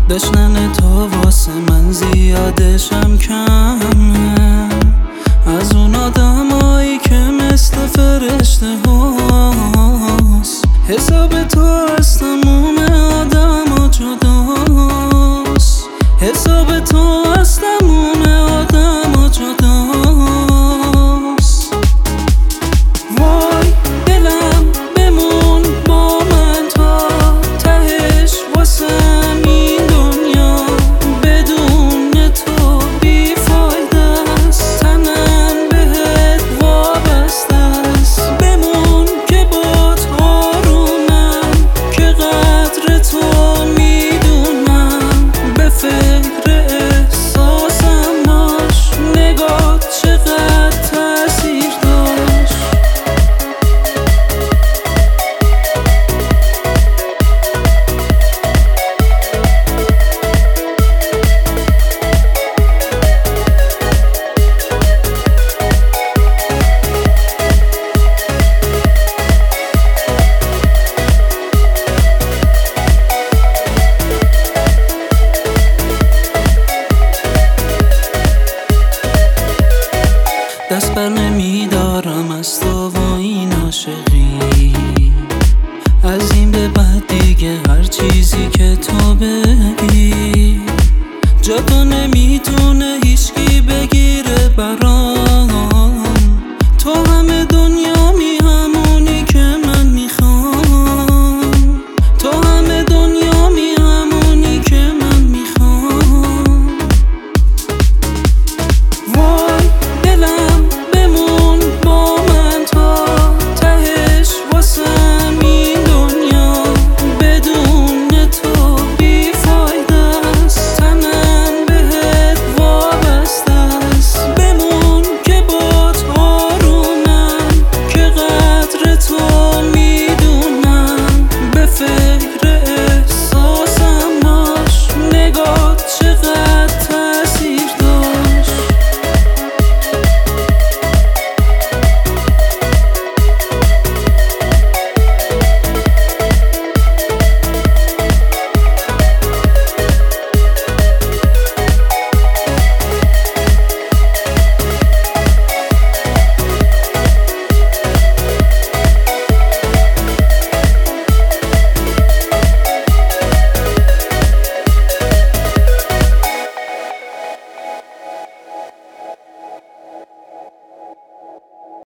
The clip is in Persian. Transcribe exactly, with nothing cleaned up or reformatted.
دشنن تو واسه من زیادشم کمه، از اون آدمایی که مثل فرشته هاست. حساب تو از تموم آدم ها جداست، حساب تو از تموم آدم ها جداست. وای دلم بمون با من تا تهش واسم این دنیا، بدون تو بی فایده است، تنم بهت وابسته است. بمون که بات آرومم، که قدر تو میدونم، به فکر احساسم باش، نگات چقدر تأثیر داشت. دست بر نمیدارم